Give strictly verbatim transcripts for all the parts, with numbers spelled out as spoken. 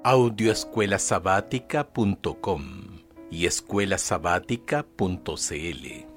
audio escuela sabática punto com y escuela sabática punto c l.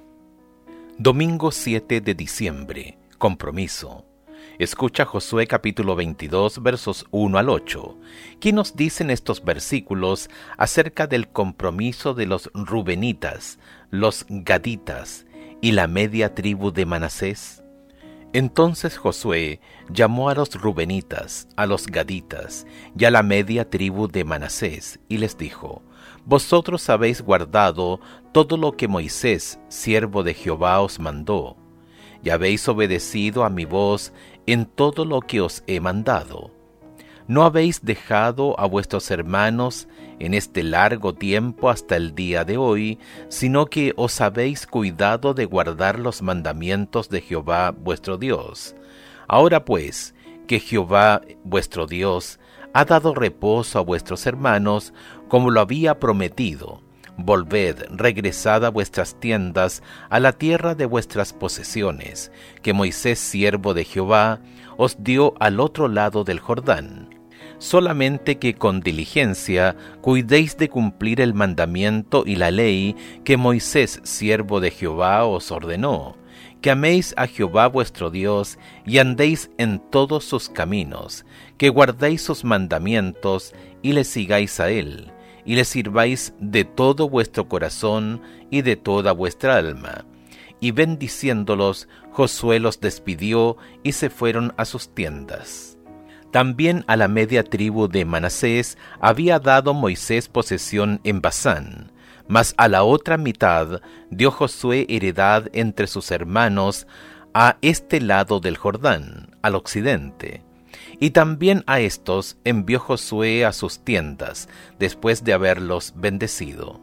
Domingo siete de diciembre. Compromiso. Escucha Josué capítulo veintidós, versos uno al ocho. ¿Qué nos dicen estos versículos acerca del compromiso de los rubenitas, los gaditas y la media tribu de Manasés? Entonces Josué llamó a los rubenitas, a los gaditas y a la media tribu de Manasés, y les dijo: Vosotros habéis guardado todo lo que Moisés, siervo de Jehová, os mandó, y habéis obedecido a mi voz en todo lo que os he mandado. No habéis dejado a vuestros hermanos en este largo tiempo hasta el día de hoy, sino que os habéis cuidado de guardar los mandamientos de Jehová vuestro Dios. Ahora pues, que Jehová vuestro Dios ha dado reposo a vuestros hermanos, como lo había prometido, volved, regresad a vuestras tiendas, a la tierra de vuestras posesiones, que Moisés, siervo de Jehová, os dio al otro lado del Jordán. Solamente que con diligencia cuidéis de cumplir el mandamiento y la ley que Moisés, siervo de Jehová, os ordenó, que améis a Jehová vuestro Dios y andéis en todos sus caminos, que guardéis sus mandamientos y le sigáis a él, y le sirváis de todo vuestro corazón y de toda vuestra alma. Y bendiciéndolos, Josué los despidió y se fueron a sus tiendas. También a la media tribu de Manasés había dado Moisés posesión en Basán, mas a la otra mitad dio Josué heredad entre sus hermanos a este lado del Jordán, al occidente. Y también a estos envió Josué a sus tiendas, después de haberlos bendecido.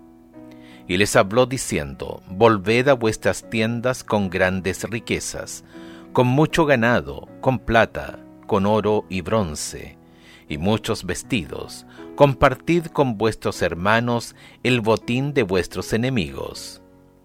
Y les habló diciendo: Volved a vuestras tiendas con grandes riquezas, con mucho ganado, con plata, con oro y bronce, y muchos vestidos. Compartid con vuestros hermanos el botín de vuestros enemigos.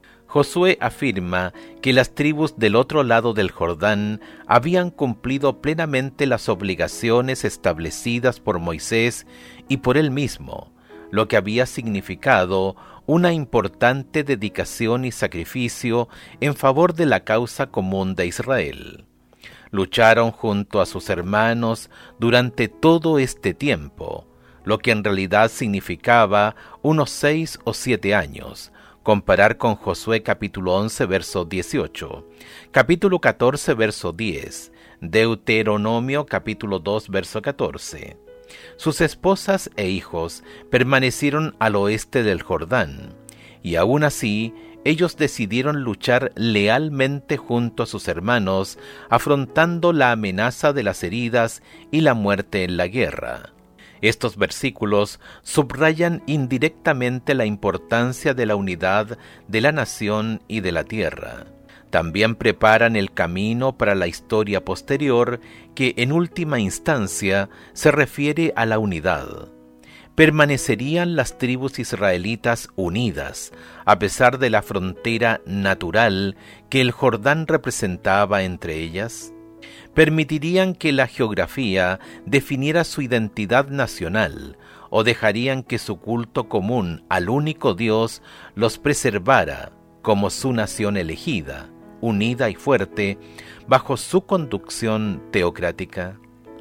Josué afirma que las tribus del otro lado del Jordán habían cumplido plenamente las obligaciones establecidas por Moisés y por él mismo, lo que había significado una importante dedicación y sacrificio en favor de la causa común de Israel. Lucharon junto a sus hermanos durante todo este tiempo, lo que en realidad significaba unos seis o siete años. Comparar con Josué capítulo once, verso dieciocho, capítulo catorce, verso diez, Deuteronomio capítulo dos, verso catorce. Sus esposas e hijos permanecieron al oeste del Jordán, y aún así ellos decidieron luchar lealmente junto a sus hermanos, afrontando la amenaza de las heridas y la muerte en la guerra. Estos versículos subrayan indirectamente la importancia de la unidad de la nación y de la tierra. También preparan el camino para la historia posterior, que en última instancia se refiere a la unidad. ¿Permanecerían las tribus israelitas unidas, a pesar de la frontera natural que el Jordán representaba entre ellas? ¿Permitirían que la geografía definiera su identidad nacional, o dejarían que su culto común al único Dios los preservara como su nación elegida, unida y fuerte, bajo su conducción teocrática?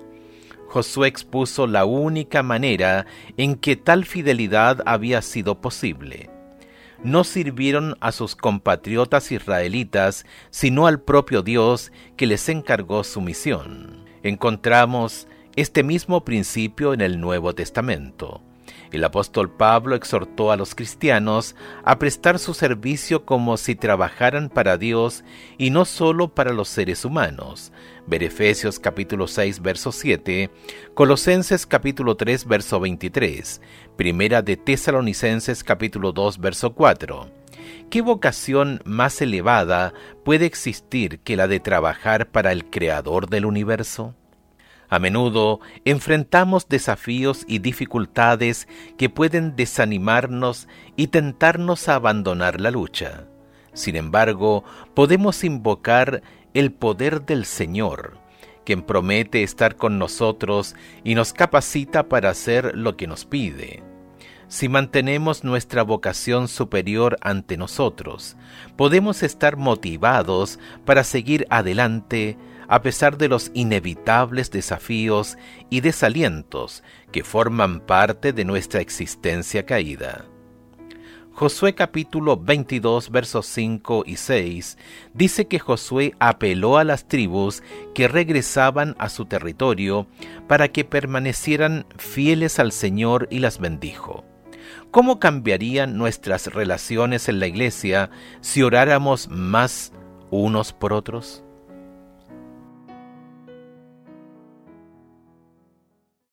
Josué expuso la única manera en que tal fidelidad había sido posible. No sirvieron a sus compatriotas israelitas, sino al propio Dios, que les encargó su misión. Encontramos este mismo principio en el Nuevo Testamento. El apóstol Pablo exhortó a los cristianos a prestar su servicio como si trabajaran para Dios y no solo para los seres humanos. Ver Efesios capítulo seis, verso siete, Colosenses capítulo tres, verso veintitrés, Primera de Tesalonicenses capítulo dos, verso cuatro. ¿Qué vocación más elevada puede existir que la de trabajar para el Creador del universo? A menudo enfrentamos desafíos y dificultades que pueden desanimarnos y tentarnos a abandonar la lucha. Sin embargo, podemos invocar el poder del Señor, que quien promete estar con nosotros y nos capacita para hacer lo que nos pide. Si mantenemos nuestra vocación superior ante nosotros, podemos estar motivados para seguir adelante a pesar de los inevitables desafíos y desalientos que forman parte de nuestra existencia caída. Josué capítulo veintidós versos cinco y seis dice que Josué apeló a las tribus que regresaban a su territorio para que permanecieran fieles al Señor y las bendijo. ¿Cómo cambiarían nuestras relaciones en la iglesia si oráramos más unos por otros?